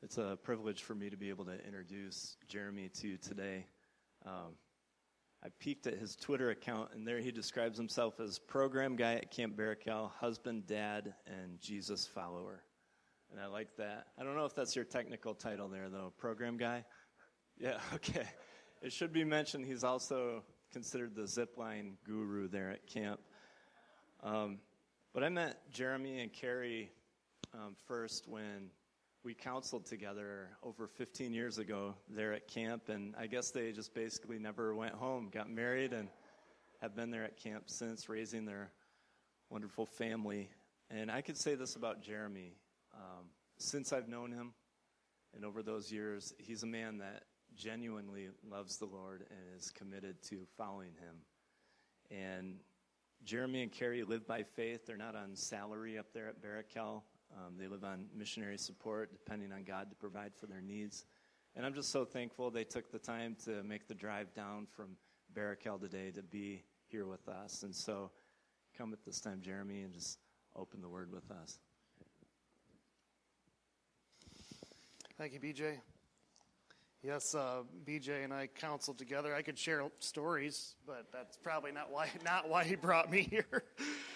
It's a privilege for me to be able to introduce Jeremy to you today. I peeked at his Twitter account, and there he describes himself as program guy at Camp Barakel, husband, dad, and Jesus follower. And I like that. I don't know if that's your technical title there, though. Program guy? Yeah, okay. It should be mentioned he's also considered the zipline guru there at camp. But I met Jeremy and Carrie first when we counseled together over 15 years ago there at camp, and I guess they just basically never went home, got married, and have been there at camp since, raising their wonderful family. And I could say this about Jeremy. Since I've known him, and over those years, he's a man that genuinely loves the Lord and is committed to following him. And Jeremy and Carrie live by faith. They're not on salary up there at Barakel. They live on missionary support, depending on God to provide for their needs. And I'm just so thankful they took the time to make the drive down from Barakel today to be here with us. And so come at this time, Jeremy, and just open the word with us. Thank you, BJ. Yes, BJ and I counseled together. I could share stories, but that's probably not why he brought me here.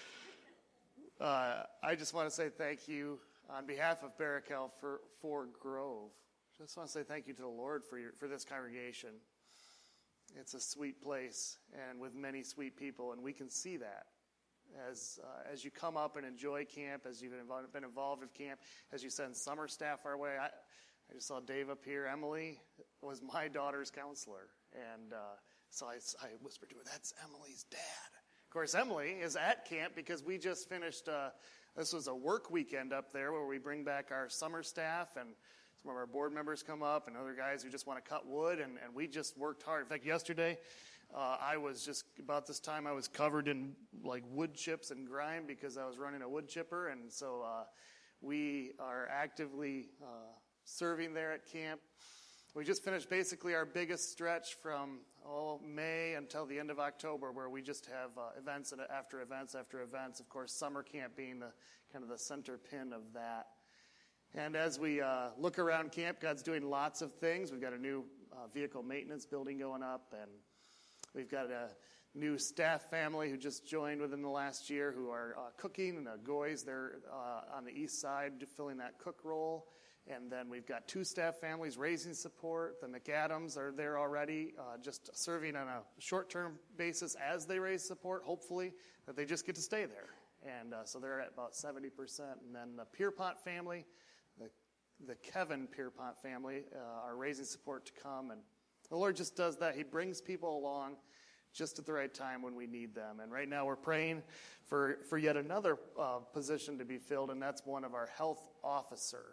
I just want to say thank you on behalf of Barakel for Grove. Just want to say thank you to the Lord for this congregation. It's a sweet place and with many sweet people, and we can see that as you come up and enjoy camp, as you've been involved with camp, as you send summer staff our way. I just saw Dave up here. Emily was my daughter's counselor, and so I whispered to her, "That's Emily's dad." Of course, Emily is at camp because we just finished, this was a work weekend up there where we bring back our summer staff, and some of our board members come up and other guys who just want to cut wood, and we just worked hard. In fact, yesterday, I was just, about this time, I was covered in like wood chips and grime because I was running a wood chipper, and so we are actively serving there at camp. We just finished basically our biggest stretch from May until the end of October, where we just have events after events after events. Of course, summer camp being the kind of the center pin of that. And as we look around camp, God's doing lots of things. We've got a new vehicle maintenance building going up, and we've got a new staff family who just joined within the last year who are cooking, and Goys, they're on the east side filling that cook role. And then we've got two staff families raising support. The McAdams are there already, just serving on a short-term basis as they raise support, hopefully, that they just get to stay there. And so they're at about 70%. And then the Pierpont family, the Kevin Pierpont family, are raising support to come. And the Lord just does that. He brings people along just at the right time when we need them. And right now we're praying for yet another position to be filled, and that's one of our health officer.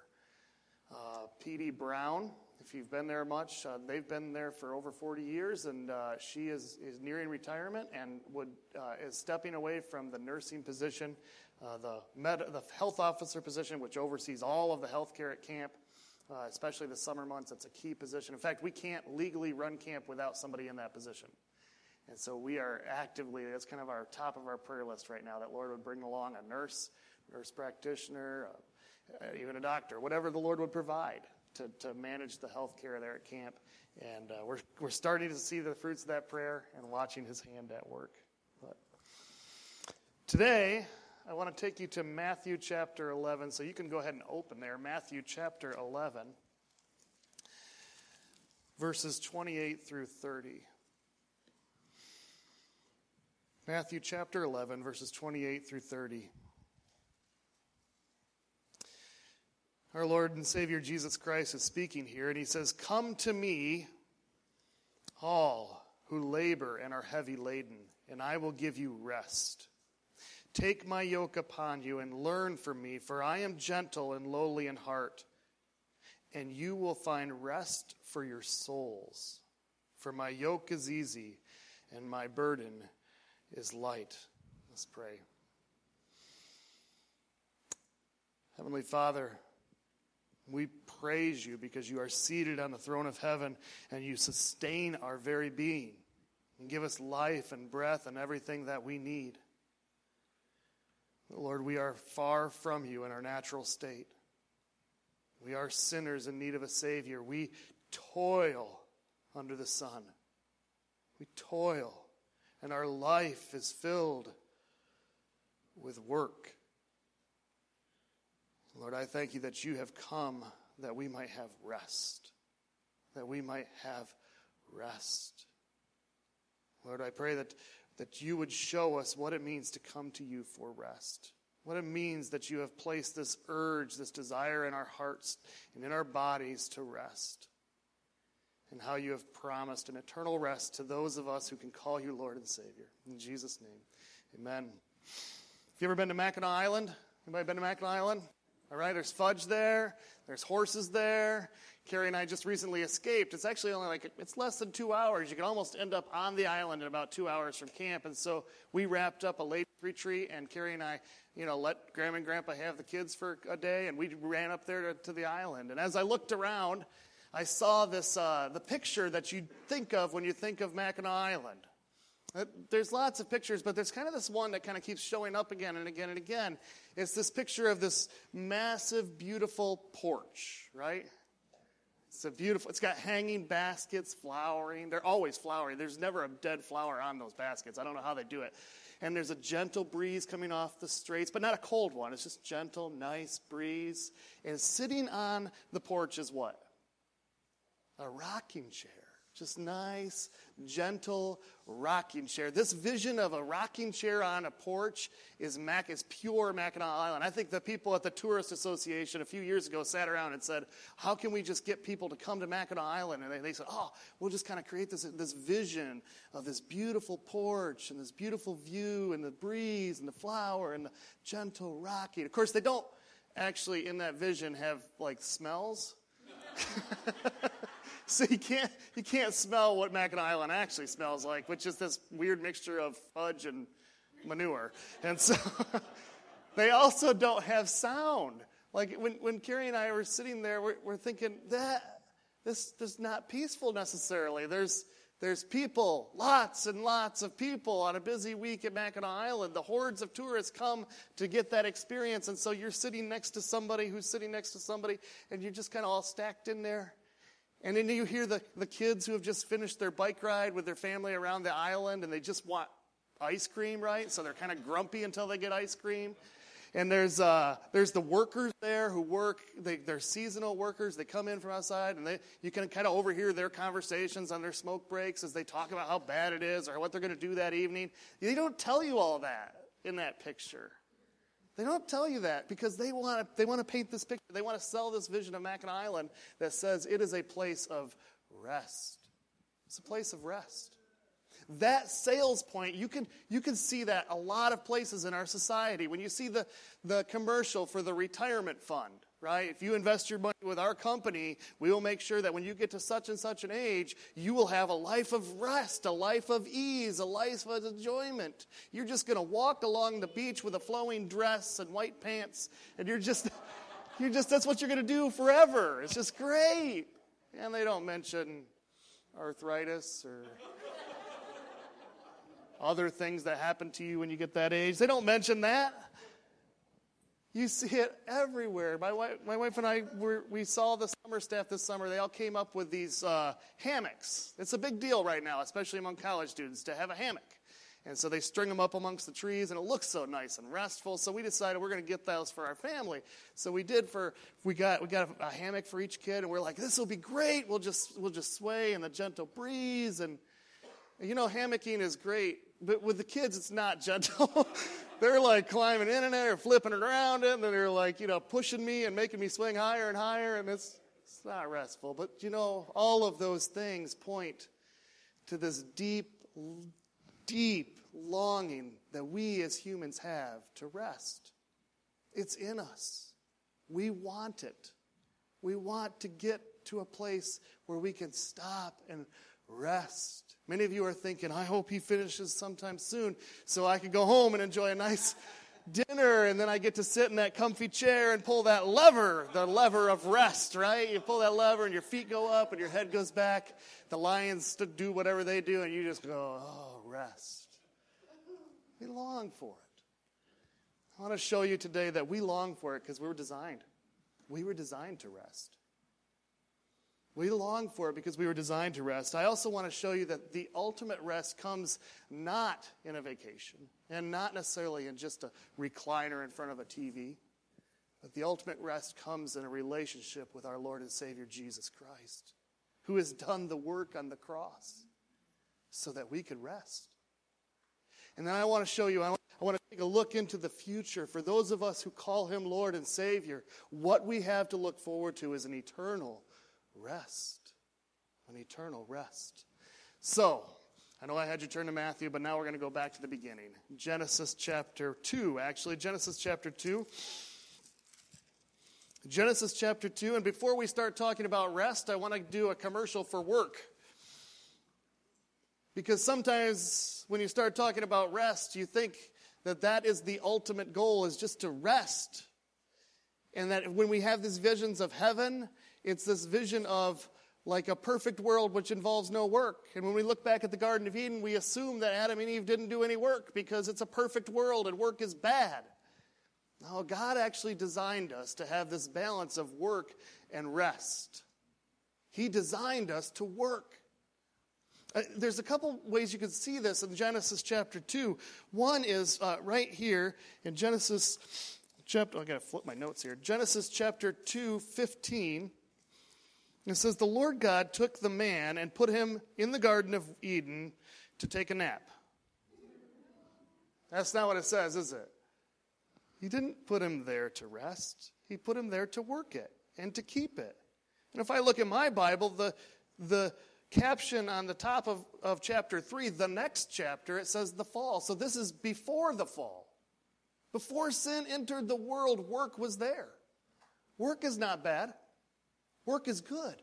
P.D. Brown, if you've been there much, they've been there for over 40 years, and she is nearing retirement and is stepping away from the nursing position, the health officer position, which oversees all of the health care at camp, especially the summer months. It's a key position. In fact, we can't legally run camp without somebody in that position. And so we are actively, that's kind of our top of our prayer list right now, that Lord would bring along a nurse practitioner, even a doctor, whatever the Lord would provide to manage the health care there at camp. And we're starting to see the fruits of that prayer and watching his hand at work. But today, I want to take you to Matthew chapter 11, so you can go ahead and open there. Matthew chapter 11, verses 28 through 30. Matthew chapter 11, verses 28 through 30. Our Lord and Savior Jesus Christ is speaking here, and he says, "Come to me, all who labor and are heavy laden, and I will give you rest. Take my yoke upon you and learn from me, for I am gentle and lowly in heart, and you will find rest for your souls. For my yoke is easy, and my burden is light." Let's pray. Heavenly Father, we praise you because you are seated on the throne of heaven and you sustain our very being and give us life and breath and everything that we need. Lord, we are far from you in our natural state. We are sinners in need of a Savior. We toil under the sun. We toil, and our life is filled with work. Lord, I thank you that you have come that we might have rest. That we might have rest. Lord, I pray that you would show us what it means to come to you for rest. What it means that you have placed this urge, this desire in our hearts and in our bodies to rest. And how you have promised an eternal rest to those of us who can call you Lord and Savior. In Jesus' name, amen. Have you ever been to Mackinac Island? Anybody been to Mackinac Island? All right, there's fudge there. There's horses there. Carrie and I just recently escaped. It's actually only it's less than 2 hours. You can almost end up on the island in about 2 hours from camp. And so we wrapped up a late retreat, and Carrie and I, let Grandma and Grandpa have the kids for a day, and we ran up there to the island. And as I looked around, I saw this, the picture that you think of when you think of Mackinac Island. There's lots of pictures, but there's kind of this one that kind of keeps showing up again and again and again. It's this picture of this massive, beautiful porch, right? It's got hanging baskets, flowering. They're always flowering. There's never a dead flower on those baskets. I don't know how they do it. And there's a gentle breeze coming off the straits, but not a cold one. It's just gentle, nice breeze. And sitting on the porch is what? A rocking chair. Just nice, gentle rocking chair. This vision of a rocking chair on a porch is pure Mackinac Island. I think the people at the Tourist Association a few years ago sat around and said, how can we just get people to come to Mackinac Island? And they said, we'll just kind of create this vision of this beautiful porch and this beautiful view and the breeze and the flower and the gentle rocking. Of course, they don't actually in that vision have smells. So you can't smell what Mackinac Island actually smells like, which is this weird mixture of fudge and manure. And so they also don't have sound. Like when Carrie and I were sitting there, we're thinking that this is not peaceful necessarily. There's people, lots and lots of people on a busy week at Mackinac Island. The hordes of tourists come to get that experience. And so you're sitting next to somebody who's sitting next to somebody, and you're just kind of all stacked in there. And then you hear the kids who have just finished their bike ride with their family around the island, and they just want ice cream, right? So they're kind of grumpy until they get ice cream. And there's the workers there who work. They're seasonal workers. They come in from outside, and you can kind of overhear their conversations on their smoke breaks as they talk about how bad it is or what they're going to do that evening. They don't tell you all that in that picture. They don't tell you that because they want to paint this picture. They want to sell this vision of Mackinac Island that says it is a place of rest. It's a place of rest. That sales point, you can see that a lot of places in our society. When you see the commercial for the retirement fund, right? If you invest your money with our company, we will make sure that when you get to such and such an age, you will have a life of rest, a life of ease, a life of enjoyment. You're just going to walk along the beach with a flowing dress and white pants, and that's what you're going to do forever. It's just great. And they don't mention arthritis or other things that happen to you when you get that age. They don't mention that. You see it everywhere. My wife and I, we saw the summer staff this summer. They all came up with these hammocks. It's a big deal right now, especially among college students, to have a hammock. And so they string them up amongst the trees, and it looks so nice and restful. So we decided we're going to get those for our family. So we got a hammock for each kid, and we're like, this will be great. We'll just sway in the gentle breeze. And hammocking is great, but with the kids, it's not gentle. They're climbing in and there, or flipping around it, and then they're pushing me and making me swing higher and higher, and it's not restful. But all of those things point to this deep, deep longing that we as humans have to rest. It's in us. We want it. We want to get to a place where we can stop and rest. Many of you are thinking, I hope he finishes sometime soon so I can go home and enjoy a nice dinner, and then I get to sit in that comfy chair and pull that lever, the lever of rest, right? You pull that lever and your feet go up and your head goes back. The lions do whatever they do, and you just go, rest. We long for it. I want to show you today that we long for it because we were designed. We were designed to rest. We long for it because we were designed to rest. I also want to show you that the ultimate rest comes not in a vacation and not necessarily in just a recliner in front of a TV, but the ultimate rest comes in a relationship with our Lord and Savior Jesus Christ, who has done the work on the cross so that we could rest. And then I want to show you, I want to take a look into the future. For those of us who call him Lord and Savior, what we have to look forward to is an eternal rest. An eternal rest. So, I know I had you turn to Matthew, but now we're going to go back to the beginning. Genesis chapter 2, actually. Genesis chapter 2. Genesis chapter 2. And before we start talking about rest, I want to do a commercial for work. Because sometimes when you start talking about rest, you think that that is the ultimate goal, is just to rest. And that when we have these visions of heaven, it's this vision of like a perfect world which involves no work. And when we look back at the Garden of Eden, we assume that Adam and Eve didn't do any work because it's a perfect world and work is bad. No, God actually designed us to have this balance of work and rest. He designed us to work. There's a couple ways you can see this in Genesis chapter 2. One is right here in Genesis chapter, I've got to flip my notes here. Genesis chapter 2:15. It says, the Lord God took the man and put him in the Garden of Eden to take a nap. That's not what it says, is it? He didn't put him there to rest. He put him there to work it and to keep it. And if I look at my Bible, the caption on the top of chapter 3, the next chapter, it says the fall. So this is before the fall. Before sin entered the world, work was there. Work is not bad. Work is good.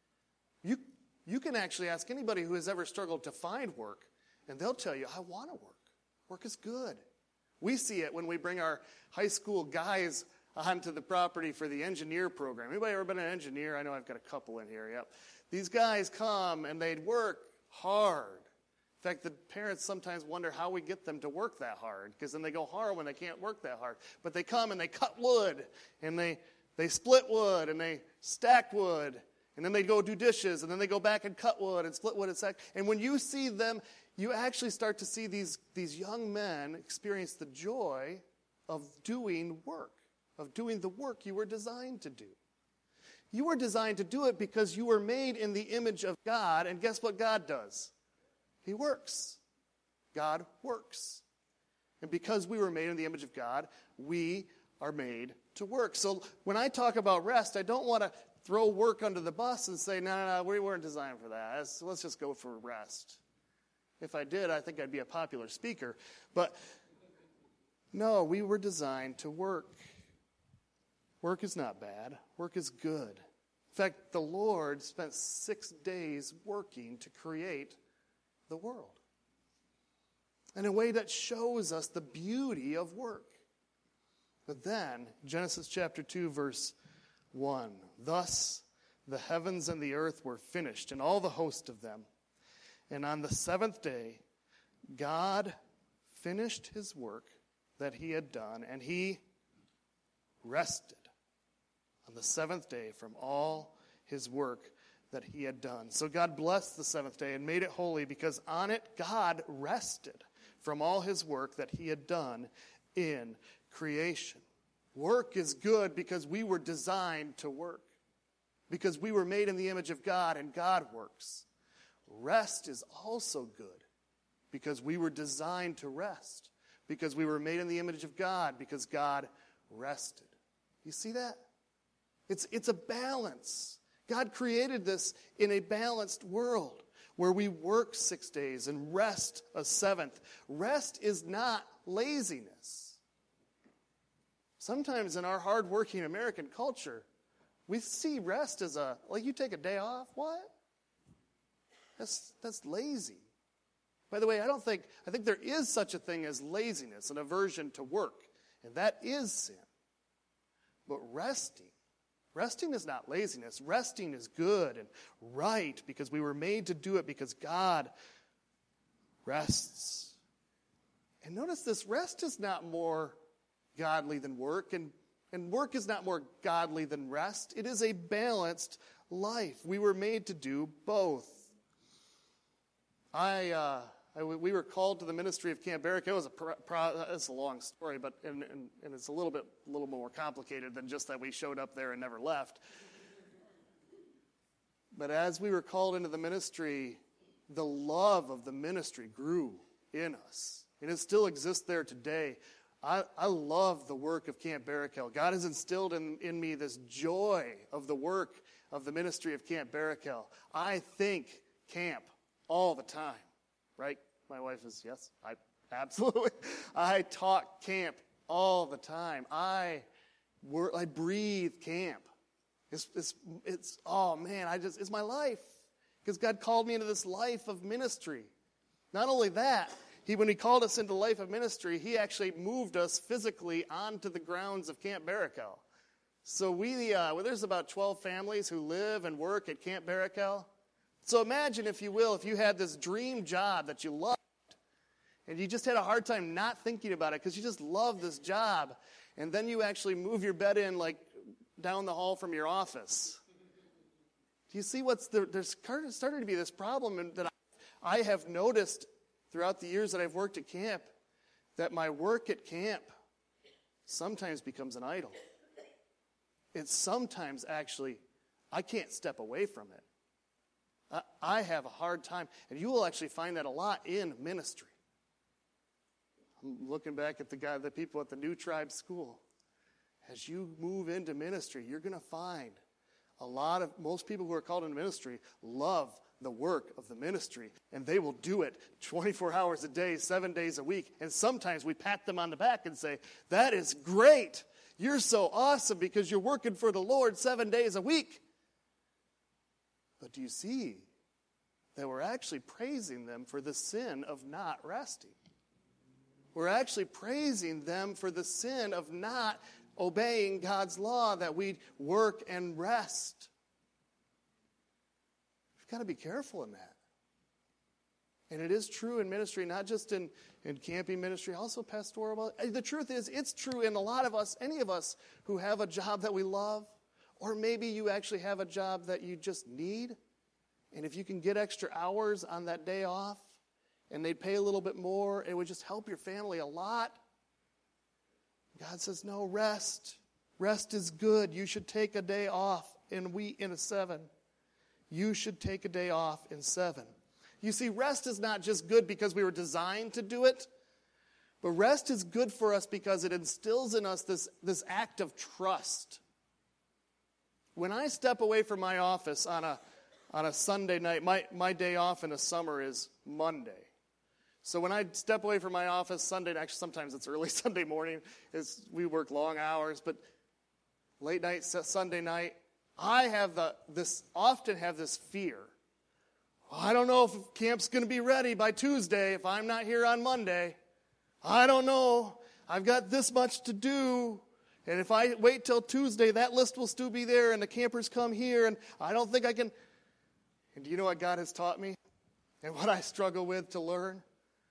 You can actually ask anybody who has ever struggled to find work, and they'll tell you, I want to work. Work is good. We see it when we bring our high school guys onto the property for the engineer program. Anybody ever been an engineer? I know I've got a couple in here, yep. These guys come and they'd work hard. In fact, the parents sometimes wonder how we get them to work that hard, because then they go hard when they can't work that hard. But they come and they cut wood, and they split wood, and they stack wood, and then they go do dishes, and then they go back and cut wood and split wood and stack. And when you see them, you actually start to see these young men experience the joy of doing work, of doing the work you were designed to do. You were designed to do it because you were made in the image of God, and guess what God does? He works. God works. And because we were made in the image of God, we are made to work. So when I talk about rest, I don't want to throw work under the bus and say, no, we weren't designed for that. Let's just go for rest. If I did, I think I'd be a popular speaker. But no, we were designed to work. Work is not bad. Work is good. In fact, the Lord spent 6 days working to create the world in a way that shows us the beauty of work. But then, Genesis chapter 2, verse 1, thus the heavens and the earth were finished, and all the host of them. And on the seventh day, God finished his work that he had done, and he rested on the seventh day from all his work that he had done. So God blessed the seventh day and made it holy, because on it God rested from all his work that he had done in creation. Work is good because we were designed to work, because we were made in the image of God and God works. Rest is also good because we were designed to rest, because we were made in the image of God, because God rested. You see that? It's a balance. God created this in a balanced world where we work 6 days and rest a seventh. Rest is not laziness. Sometimes in our hardworking American culture, we see rest as like you take a day off. What? That's lazy. By the way, I think there is such a thing as laziness, an aversion to work, and that is sin. But resting is not laziness. Resting is good and right because we were made to do it because God rests. And notice this, rest is not more godly than work. And And work is not more godly than rest. It is a balanced life. We were made to do both. We were called to the ministry of Camp Barrack. It was it's a long story, but and it's a little more complicated than just that we showed up there and never left. But as we were called into the ministry, the love of the ministry grew in us, and it still exists there today. I love the work of Camp Barrack. God has instilled in me this joy of the work of the ministry of Camp Barrack. I think camp all the time, right? My wife is, yes, absolutely. I talk camp all the time. I breathe camp. It's oh man, it's my life, because God called me into this life of ministry. Not only that, when he called us into life of ministry, he actually moved us physically onto the grounds of Camp Barrack. So there's about 12 families who live and work at Camp Barrack. So imagine, if you will, if you had this dream job that you loved, and you just had a hard time not thinking about it because you just love this job, and then you actually move your bed in like down the hall from your office. Do you see there's starting to be this problem that I have noticed throughout the years that I've worked at camp, that my work at camp sometimes becomes an idol. It's sometimes actually, I can't step away from it. I have a hard time, and you will actually find that a lot in ministry. I'm looking back at the people at the New Tribe School. As you move into ministry, you're going to find most people who are called into ministry love the work of the ministry, and they will do it 24 hours a day, 7 days a week. And sometimes we pat them on the back and say, that is great. You're so awesome because you're working for the Lord 7 days a week. But do you see that we're actually praising them for the sin of not resting? We're actually praising them for the sin of not obeying God's law, that we work and rest. We've got to be careful in that. And it is true in ministry, not just in camping ministry, also pastoral. The truth is, it's true in a lot of us, any of us who have a job that we love, or maybe you actually have a job that you just need. And if you can get extra hours on that day off, and they'd pay a little bit more, it would just help your family a lot. God says, no, rest. Rest is good. You should take a day off in a 7. You should take a day off in 7. You see, rest is not just good because we were designed to do it, but rest is good for us because it instills in us this act of trust. When I step away from my office on a Sunday night, my day off in the summer is Monday. So when I step away from my office Sunday, actually sometimes it's early Sunday morning, we work long hours, but late night, Sunday night, I often have this fear. Well, I don't know if camp's going to be ready by Tuesday if I'm not here on Monday. I don't know. I've got this much to do. And if I wait till Tuesday, that list will still be there and the campers come here and I don't think I can. And do you know what God has taught me and what I struggle with to learn?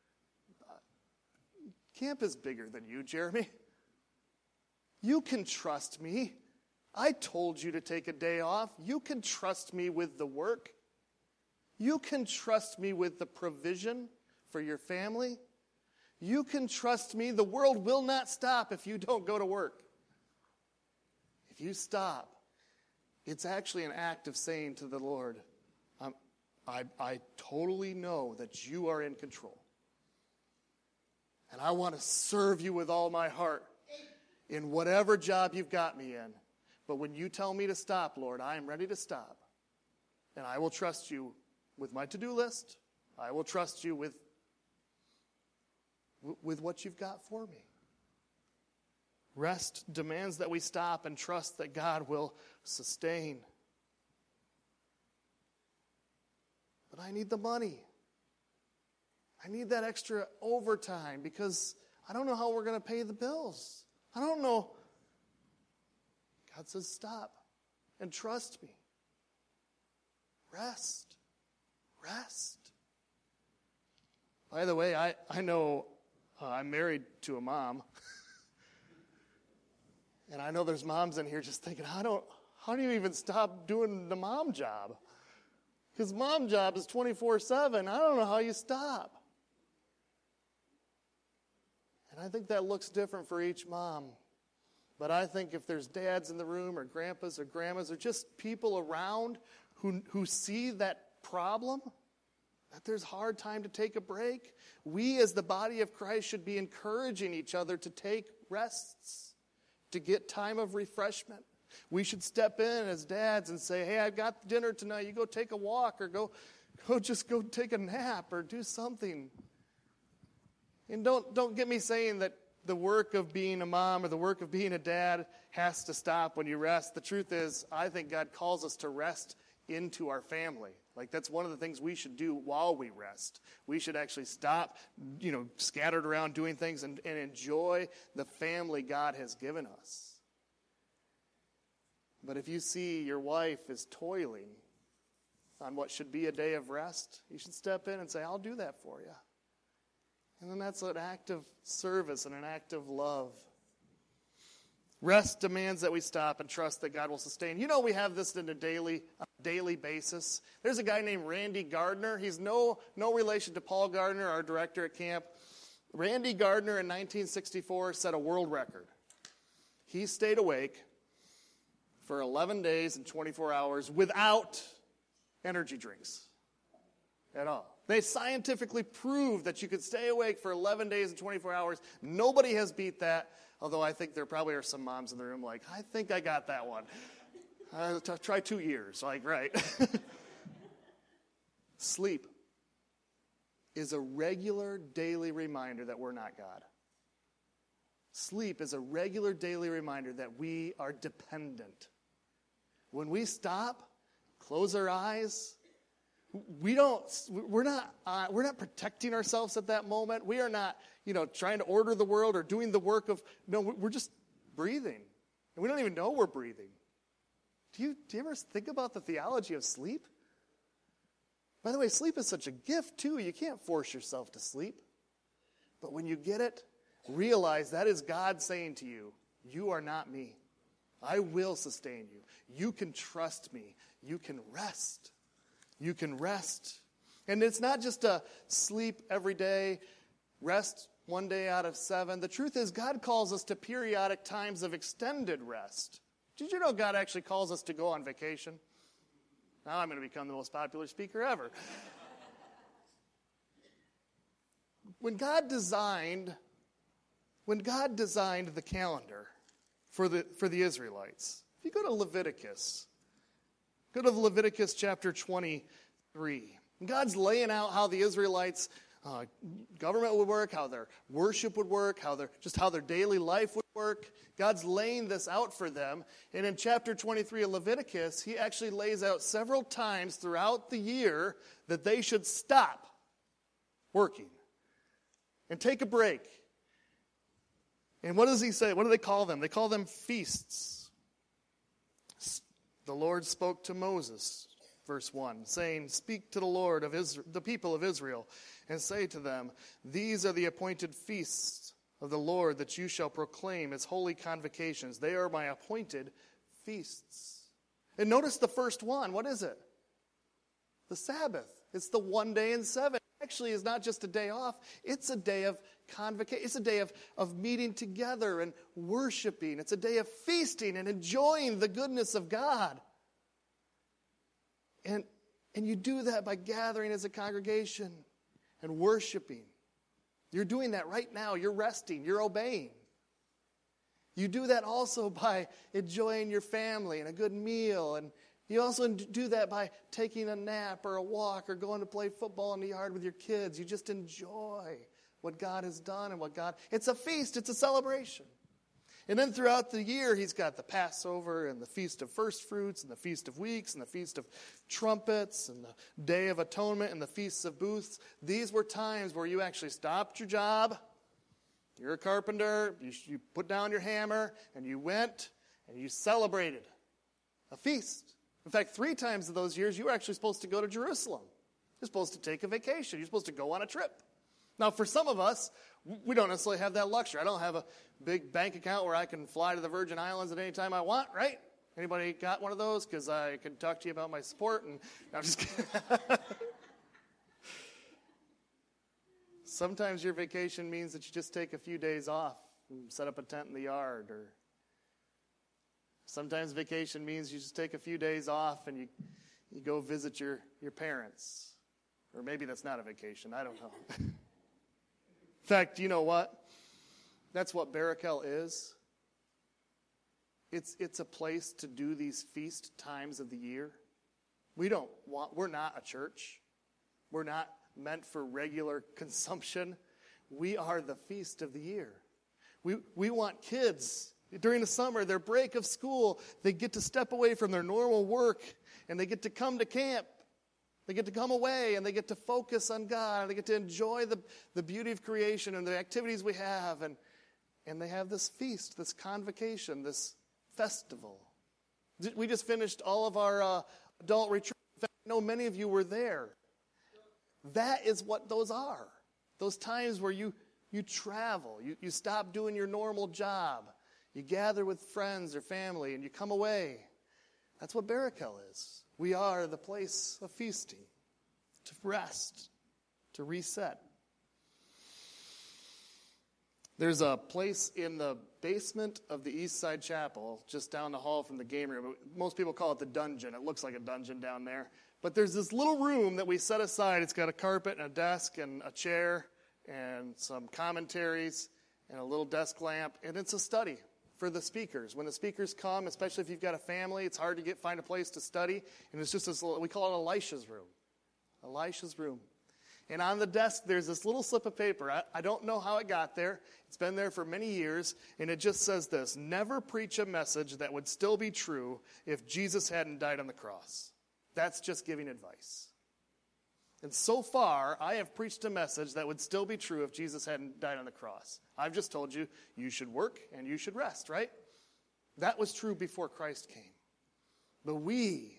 Camp is bigger than you, Jeremy. You can trust me. I told you to take a day off. You can trust me with the work. You can trust me with the provision for your family. You can trust me. The world will not stop if you don't go to work. If you stop, it's actually an act of saying to the Lord, I totally know that you are in control. And I want to serve you with all my heart in whatever job you've got me in. But when you tell me to stop, Lord, I am ready to stop. And I will trust you with my to-do list. I will trust you with what you've got for me. Rest demands that we stop and trust that God will sustain. But I need the money. I need that extra overtime because I don't know how we're going to pay the bills. I don't know. God says, stop and trust me. Rest. Rest. By the way, I know I'm married to a mom. And I know there's moms in here just thinking, how do you even stop doing the mom job? Because mom job is 24/7. I don't know how you stop. And I think that looks different for each mom. But I think if there's dads in the room or grandpas or grandmas or just people around who see that problem, that there's a hard time to take a break, we as the body of Christ should be encouraging each other to take rests, to get time of refreshment. We should step in as dads and say, hey, I've got dinner tonight. You go take a walk or go take a nap or do something. And don't get me saying that the work of being a mom or the work of being a dad has to stop when you rest. The truth is, I think God calls us to rest into our family. Like, that's one of the things we should do while we rest. We should actually stop, scattered around doing things and enjoy the family God has given us. But if you see your wife is toiling on what should be a day of rest, you should step in and say, I'll do that for you. And then that's an act of service and an act of love. Rest demands that we stop and trust that God will sustain. We have this on a daily basis. There's a guy named Randy Gardner. He's no relation to Paul Gardner, our director at camp. Randy Gardner in 1964 set a world record. He stayed awake for 11 days and 24 hours without energy drinks at all. They scientifically proved that you could stay awake for 11 days and 24 hours. Nobody has beat that, although I think there probably are some moms in the room like, I think I got that one. Try 2 years, right? Sleep is a regular daily reminder that we're not God. Sleep is a regular daily reminder that we are dependent. When we stop, close our eyes, we're not protecting ourselves at that moment. We are not, trying to order the world or doing the work of, we're just breathing. And we don't even know we're breathing. Do you ever think about the theology of sleep? By the way, sleep is such a gift too. You can't force yourself to sleep. But when you get it, realize that is God saying to you, you are not me. I will sustain you. You can trust me. You can rest. You can rest. And it's not just a sleep every day, rest 1 day out of 7. The truth is, God calls us to periodic times of extended rest. Did you know God actually calls us to go on vacation? Now I'm going to become the most popular speaker ever. When God designed the calendar for the Israelites, if you go to Leviticus chapter 23. God's laying out how the Israelites' government would work, how their worship would work, how their daily life would work. God's laying this out for them. And in chapter 23 of Leviticus, he actually lays out several times throughout the year that they should stop working and take a break. And what does he say? What do they call them? They call them feasts. The Lord spoke to Moses, verse 1, saying, speak to the Lord of the people of Israel, and say to them, these are the appointed feasts of the Lord that you shall proclaim as holy convocations. They are my appointed feasts. And notice the first one. What is it? The Sabbath. It's the 1 day in 7. Actually, is not just a day off. It's a day of convocation. It's a day of meeting together and worshiping. It's a day of feasting and enjoying the goodness of God. And you do that by gathering as a congregation and worshiping. You're doing that right now. You're resting. You're obeying. You do that also by enjoying your family and a good meal. And you also do that by taking a nap or a walk or going to play football in the yard with your kids. You just enjoy what God has done and it's a feast. It's a celebration. And then throughout the year, he's got the Passover and the Feast of First Fruits and the Feast of Weeks and the Feast of Trumpets and the Day of Atonement and the Feasts of Booths. These were times where you actually stopped your job. You're a carpenter. You put down your hammer and you went and you celebrated a feast. In fact, 3 times of those years, you were actually supposed to go to Jerusalem. You're supposed to take a vacation. You're supposed to go on a trip. Now, for some of us, we don't necessarily have that luxury. I don't have a big bank account where I can fly to the Virgin Islands at any time I want, right? Anybody got one of those? Because I can talk to you about my sport. And no, I'm just kidding. Sometimes your vacation means that you just take a few days off and set up a tent in the yard. Or sometimes vacation means you just take a few days off and you go visit your parents. Or maybe that's not a vacation. I don't know. In fact, you know what? That's what Barakel is. It's a place to do these feast times of the year. We're not a church. We're not meant for regular consumption. We are the feast of the year. We want kids, during the summer, their break of school, they get to step away from their normal work, and they get to come to camp. They get to come away, and they get to focus on God. They get to enjoy the beauty of creation and the activities we have. And they have this feast, this convocation, this festival. We just finished all of our adult retreats. In fact, I know many of you were there. That is what those are. Those times where you travel. You stop doing your normal job. You gather with friends or family, and you come away. That's what Barakel is. We are the place of feasting, to rest, to reset. There's a place in the basement of the East Side Chapel, just down the hall from the game room. Most people call it the dungeon. It looks like a dungeon down there. But there's this little room that we set aside. It's got a carpet and a desk and a chair and some commentaries and a little desk lamp. And it's a study for the speakers. When the speakers come, especially if you've got a family, it's hard to find a place to study. And it's just this little, we call it Elisha's room. Elisha's room. And on the desk, there's this little slip of paper. I don't know how it got there. It's been there for many years. And it just says this: never preach a message that would still be true if Jesus hadn't died on the cross. That's just giving advice. And so far, I have preached a message that would still be true if Jesus hadn't died on the cross. I've just told you, you should work and you should rest, right? That was true before Christ came. But we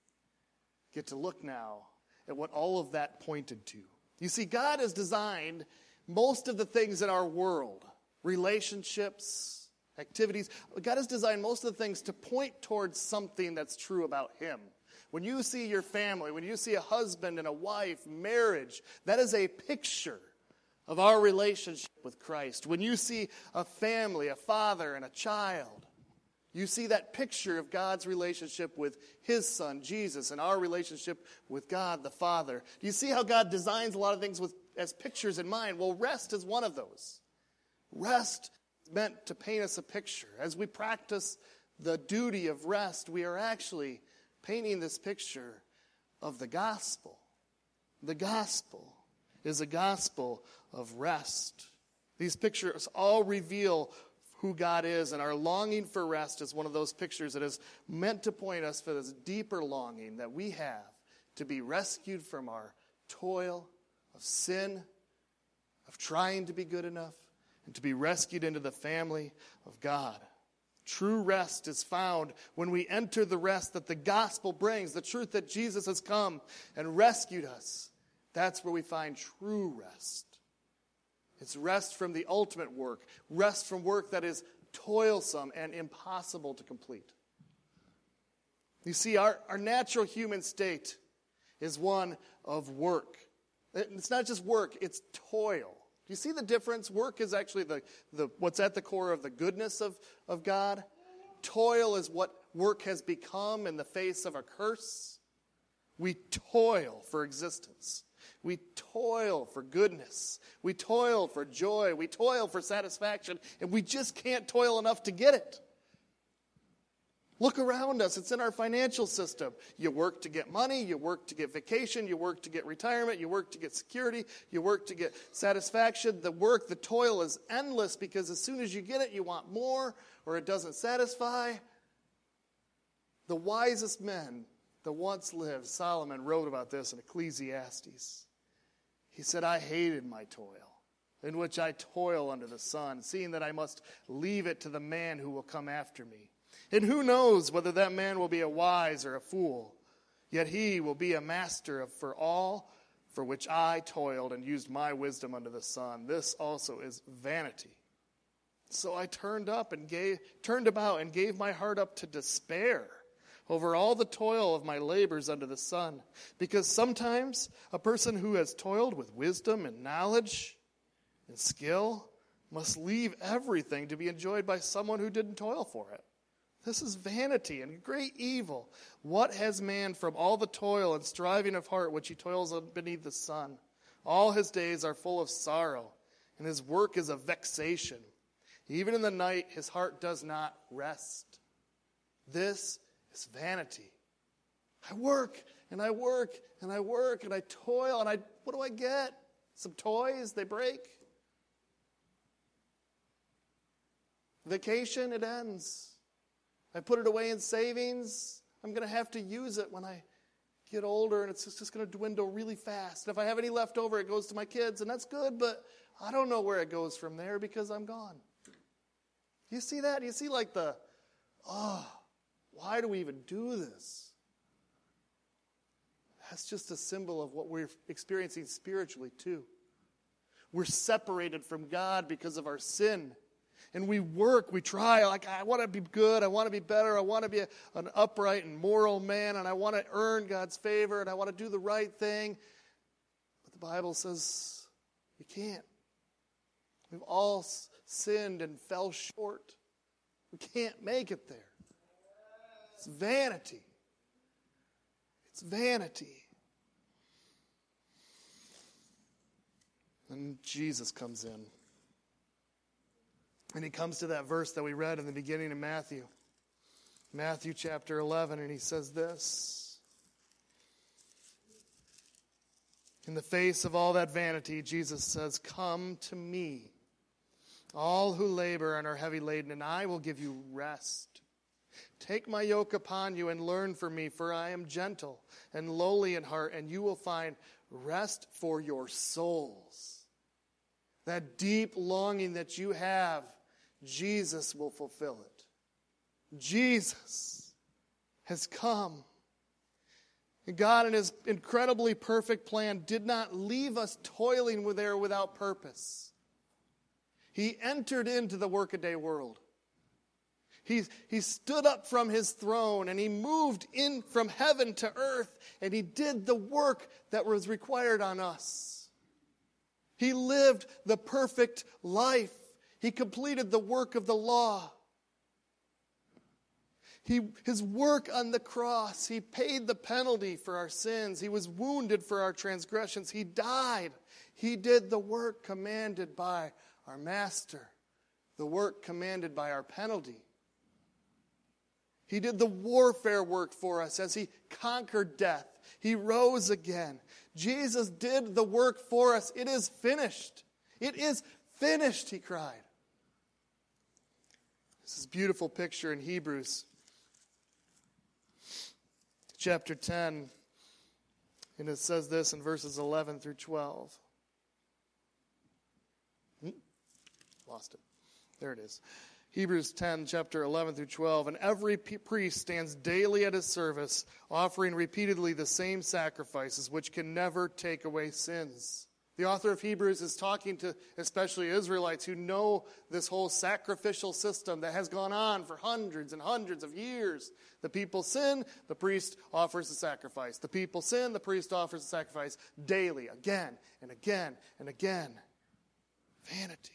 get to look now at what all of that pointed to. You see, God has designed most of the things in our world, relationships, activities. God has designed most of the things to point towards something that's true about Him. When you see your family, when you see a husband and a wife, marriage, that is a picture of our relationship with Christ. When you see a family, a father and a child, you see that picture of God's relationship with His Son, Jesus, and our relationship with God the Father. Do you see how God designs a lot of things as pictures in mind? Well, rest is one of those. Rest is meant to paint us a picture. As we practice the duty of rest, we are actually painting this picture of the gospel. The gospel is a gospel of rest. These pictures all reveal who God is, and our longing for rest is one of those pictures that is meant to point us for this deeper longing that we have to be rescued from our toil of sin, of trying to be good enough, and to be rescued into the family of God. True rest is found when we enter the rest that the gospel brings, the truth that Jesus has come and rescued us. That's where we find true rest. It's rest from the ultimate work, rest from work that is toilsome and impossible to complete. You see, our natural human state is one of work. It's not just work, it's toil. Do you see the difference? Work is actually the what's at the core of the goodness of God. Toil is what work has become in the face of a curse. We toil for existence. We toil for goodness. We toil for joy. We toil for satisfaction. And we just can't toil enough to get it. Look around us. It's in our financial system. You work to get money. You work to get vacation. You work to get retirement. You work to get security. You work to get satisfaction. The toil is endless because as soon as you get it, you want more or it doesn't satisfy. The wisest men that once lived, Solomon wrote about this in Ecclesiastes. He said, I hated my toil, in which I toil under the sun, seeing that I must leave it to the man who will come after me. And who knows whether that man will be a wise or a fool, yet he will be a master for all for which I toiled and used my wisdom under the sun. This also is vanity. So I turned about and gave my heart up to despair over all the toil of my labors under the sun. Because sometimes a person who has toiled with wisdom and knowledge and skill must leave everything to be enjoyed by someone who didn't toil for it. This is vanity and great evil. What has man from all the toil and striving of heart which he toils beneath the sun? All his days are full of sorrow, and his work is a vexation. Even in the night his heart does not rest. This is vanity. I work, and I work, and I work, and I toil, and what do I get? Some toys, they break. Vacation, it ends. I put it away in savings. I'm going to have to use it when I get older, and it's just going to dwindle really fast. And if I have any left over, it goes to my kids, and that's good, but I don't know where it goes from there because I'm gone. You see that? You see like why do we even do this? That's just a symbol of what we're experiencing spiritually too. We're separated from God because of our sin. And we work, we try, like I want to be good, I want to be better, I want to be an upright and moral man, and I want to earn God's favor, and I want to do the right thing. But the Bible says you can't. We've all sinned and fell short. We can't make it there. It's vanity. It's vanity. And Jesus comes in. And he comes to that verse that we read in the beginning of Matthew. Matthew chapter 11, and he says this. In the face of all that vanity, Jesus says, "Come to me, all who labor and are heavy laden, and I will give you rest. Take my yoke upon you and learn from me, for I am gentle and lowly in heart, and you will find rest for your souls." That deep longing that you have, Jesus will fulfill it. Jesus has come. And God, in his incredibly perfect plan, did not leave us toiling there without purpose. He entered into the workaday world. He stood up from his throne and he moved in from heaven to earth, and he did the work that was required on us. He lived the perfect life. He completed the work of the law. His work on the cross, he paid the penalty for our sins. He was wounded for our transgressions. He died. He did the work commanded by our master, the work commanded by our penalty. He did the warfare work for us as he conquered death. He rose again. Jesus did the work for us. It is finished. It is finished, he cried. This is a beautiful picture in Hebrews chapter 10. And it says this in verses 11 through 12. Lost it. There it is. Hebrews 10, chapter 11 through 12. And every priest stands daily at his service, offering repeatedly the same sacrifices, which can never take away sins. The author of Hebrews is talking to especially Israelites who know this whole sacrificial system that has gone on for hundreds and hundreds of years. The people sin, the priest offers the sacrifice. The people sin, the priest offers the sacrifice daily, again and again and again. Vanity.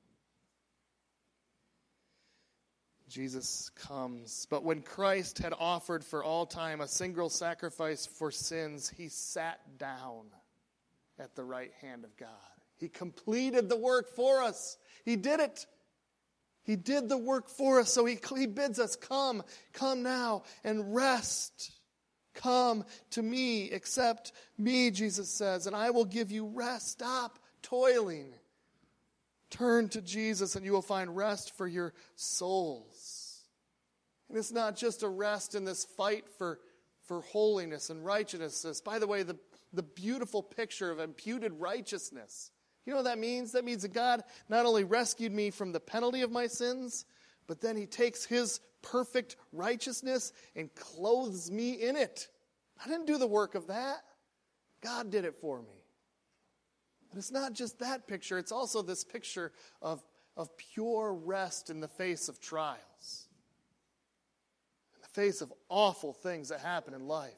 Jesus comes. But when Christ had offered for all time a single sacrifice for sins, he sat down at the right hand of God. He completed the work for us. He did it. He did the work for us. So he bids us, come now and rest. Come to me, accept me, Jesus says, and I will give you rest. Stop toiling. Turn to Jesus and you will find rest for your souls. And it's not just a rest in this fight for holiness and righteousness. By the way, the beautiful picture of imputed righteousness. You know what that means? That means that God not only rescued me from the penalty of my sins, but then he takes his perfect righteousness and clothes me in it. I didn't do the work of that. God did it for me. But it's not just that picture. It's also this picture of pure rest in the face of trials. In the face of awful things that happen in life.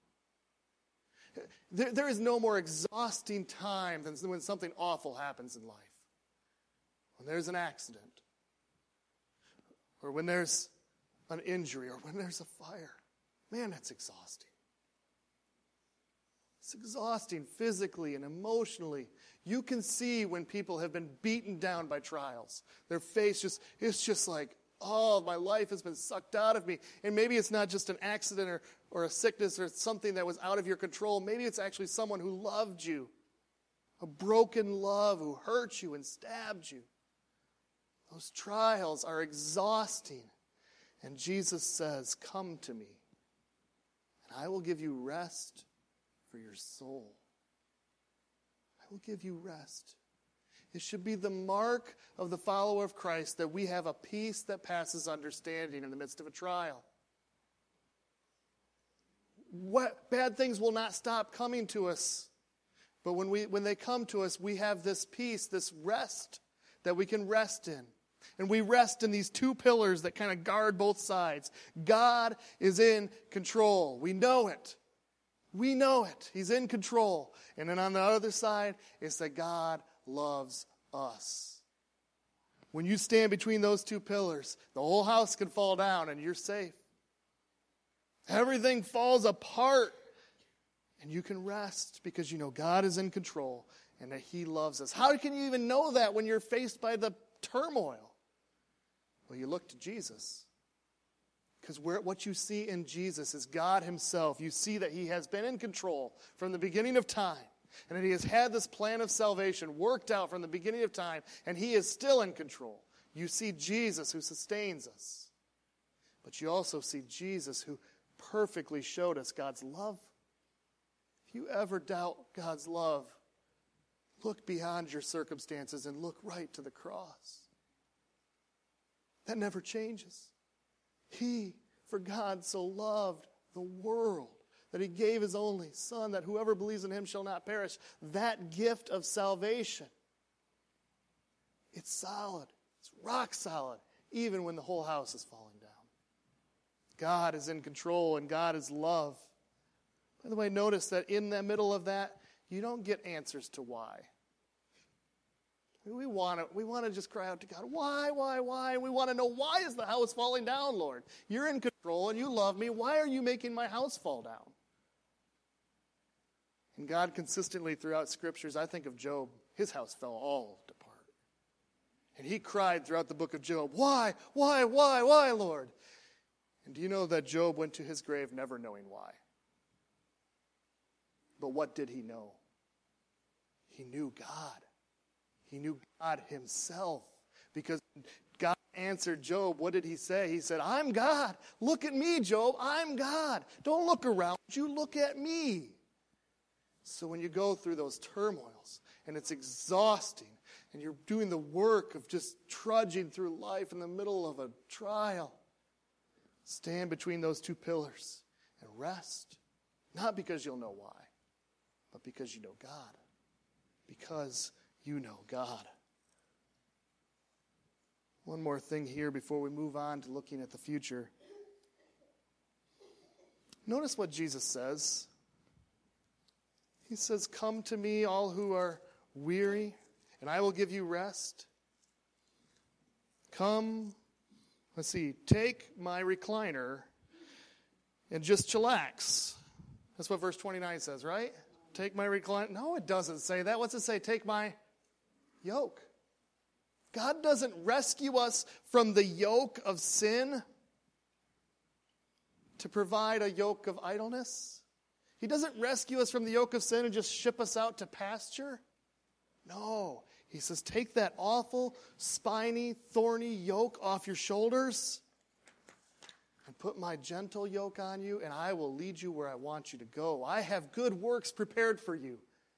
There is no more exhausting time than when something awful happens in life. When there's an accident, or when there's an injury, or when there's a fire. Man, that's exhausting. It's exhausting physically and emotionally. You can see when people have been beaten down by trials. Their face it's just like, oh, my life has been sucked out of me. And maybe it's not just an accident or a sickness or something that was out of your control. Maybe it's actually someone who loved you. A broken love who hurt you and stabbed you. Those trials are exhausting. And Jesus says, come to me, and I will give you rest for your soul. I will give you rest. It should be the mark of the follower of Christ that we have a peace that passes understanding in the midst of a trial. Bad things will not stop coming to us. But when they come to us, we have this peace, this rest that we can rest in. And we rest in these two pillars that kind of guard both sides. God is in control. We know it. We know it. He's in control. And then on the other side, it's that God loves us. When you stand between those two pillars, the whole house can fall down and you're safe. Everything falls apart and you can rest because you know God is in control and that He loves us. How can you even know that when you're faced by the turmoil? Well, you look to Jesus. Because what you see in Jesus is God Himself. You see that He has been in control from the beginning of time. And that He has had this plan of salvation worked out from the beginning of time. And He is still in control. You see Jesus who sustains us. But you also see Jesus who perfectly showed us God's love. If you ever doubt God's love, look beyond your circumstances and look right to the cross. That never changes. For God so loved the world that He gave His only Son, that whoever believes in Him shall not perish. That gift of salvation, it's solid. It's rock solid, even when the whole house is falling down. God is in control and God is love. By the way, notice that in the middle of that, you don't get answers to why. We want to just cry out to God, why? We want to know, why is the house falling down, Lord? You're in control and you love me. Why are you making my house fall down? And God consistently throughout Scriptures, I think of Job, his house fell all apart. And he cried throughout the book of Job, why, Lord? And do you know that Job went to his grave never knowing why? But what did he know? He knew God. He knew God Himself. Because God answered Job, what did He say? He said, I'm God. Look at me, Job. I'm God. Don't look around you. Look at me. So when you go through those turmoils, and it's exhausting, and you're doing the work of just trudging through life in the middle of a trial, stand between those two pillars and rest. Not because you'll know why, but because you know God. Because you know God. One more thing here before we move on to looking at the future. Notice what Jesus says. He says, come to me, all who are weary, and I will give you rest. Come, take my recliner and just chillax. That's what verse 29 says, right? Take my recliner. No, it doesn't say that. What's it say? Take my yoke. God doesn't rescue us from the yoke of sin to provide a yoke of idleness. He doesn't rescue us from the yoke of sin and just ship us out to pasture. No. He says, take that awful, spiny, thorny yoke off your shoulders and put my gentle yoke on you, and I will lead you where I want you to go. I have good works prepared for you.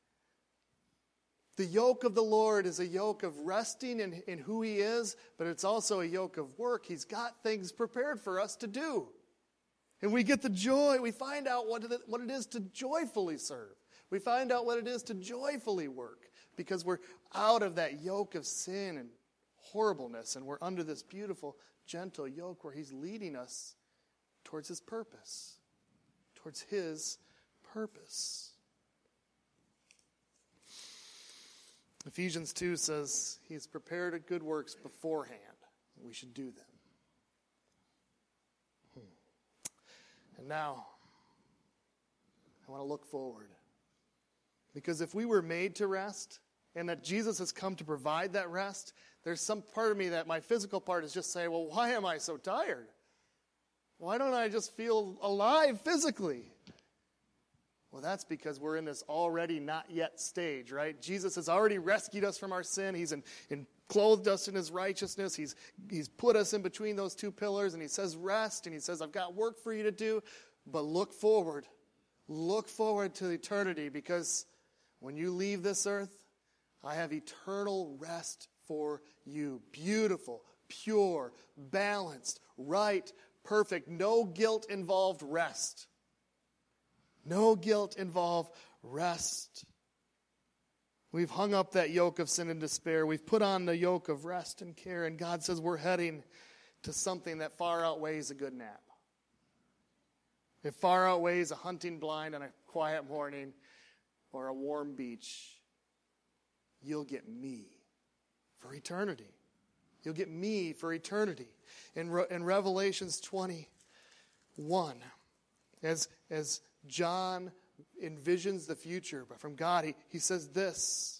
The yoke of the Lord is a yoke of resting in who He is, but it's also a yoke of work. He's got things prepared for us to do. And we get the joy. We find out what it is to joyfully serve. We find out what it is to joyfully work because we're out of that yoke of sin and horribleness, and we're under this beautiful, gentle yoke where he's leading us towards his purpose. Towards his purpose. Ephesians 2 says he's prepared good works beforehand. We should do them. And now, I want to look forward. Because if we were made to rest, and that Jesus has come to provide that rest, there's some part of me that my physical part is just saying, well, why am I so tired? Why don't I just feel alive physically? Well, that's because we're in this already not yet stage, right? Jesus has already rescued us from our sin. He's clothed us in his righteousness. He's put us in between those two pillars, and he says rest, and he says I've got work for you to do, but look forward. Look forward to eternity, because when you leave this earth, I have eternal rest for you. Beautiful, pure, balanced, right, perfect, no guilt involved rest. No guilt involved rest. We've hung up that yoke of sin and despair. We've put on the yoke of rest and care, and God says we're heading to something that far outweighs a good nap. It far outweighs a hunting blind on a quiet morning or a warm beach. You'll get me for eternity. You'll get me for eternity. In Revelations 21, as John envisions the future, but from God, he says this,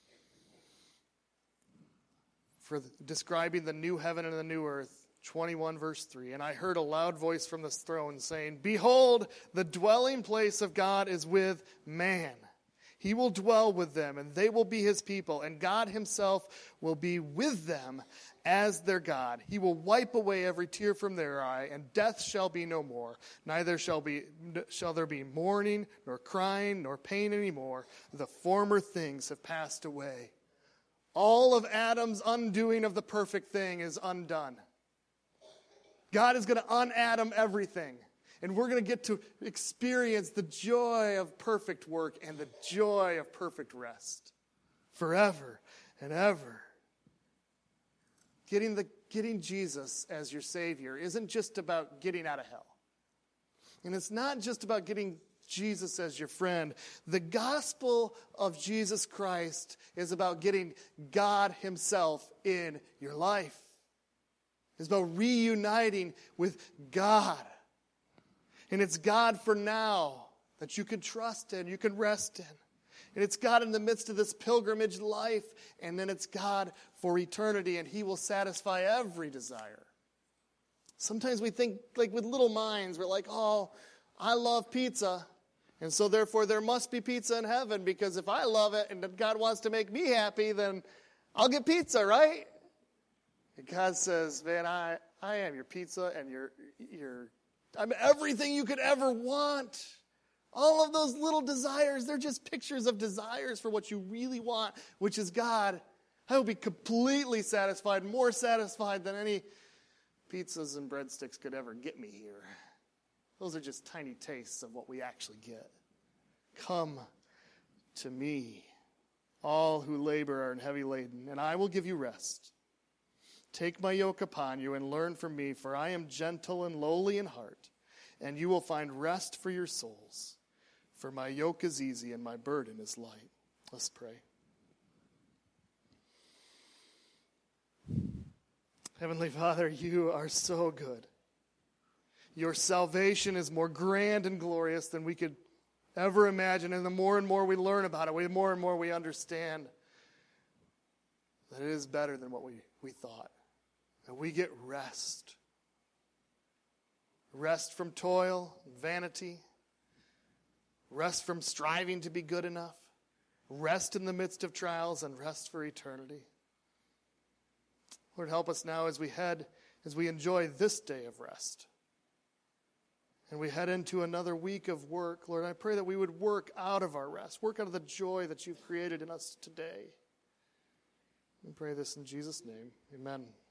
for describing the new heaven and the new earth, 21 verse 3, and I heard a loud voice from the throne saying, behold, the dwelling place of God is with man. He will dwell with them, and they will be his people, and God himself will be with them as their God. He will wipe away every tear from their eye, and death shall be no more. Neither shall there be mourning, nor crying, nor pain anymore. The former things have passed away. All of Adam's undoing of the perfect thing is undone. God is going to un-Adam everything. And we're going to get to experience the joy of perfect work and the joy of perfect rest forever and ever. Getting Jesus as your Savior isn't just about getting out of hell. And it's not just about getting Jesus as your friend. The gospel of Jesus Christ is about getting God himself in your life. It's about reuniting with God. And it's God for now that you can trust in, you can rest in. And it's God in the midst of this pilgrimage life. And then it's God for eternity, and he will satisfy every desire. Sometimes we think, like with little minds, we're like, oh, I love pizza. And so therefore there must be pizza in heaven, because if I love it and God wants to make me happy, then I'll get pizza, right? And God says, man, I am your pizza, and I'm everything you could ever want. All of those little desires, they're just pictures of desires for what you really want, which is God. I will be completely satisfied, more satisfied than any pizzas and breadsticks could ever get me here. Those are just tiny tastes of what we actually get. Come to me, all who labor and heavy laden, and I will give you rest. Take my yoke upon you and learn from me, for I am gentle and lowly in heart, and you will find rest for your souls. For my yoke is easy and my burden is light. Let's pray. Heavenly Father, you are so good. Your salvation is more grand and glorious than we could ever imagine. And the more and more we learn about it, the more and more we understand that it is better than what we thought. That we get rest. Rest from toil and vanity. Rest from striving to be good enough. Rest in the midst of trials, and rest for eternity. Lord, help us now as we enjoy this day of rest. And we head into another week of work. Lord, I pray that we would work out of our rest. Work out of the joy that you've created in us today. We pray this in Jesus' name. Amen.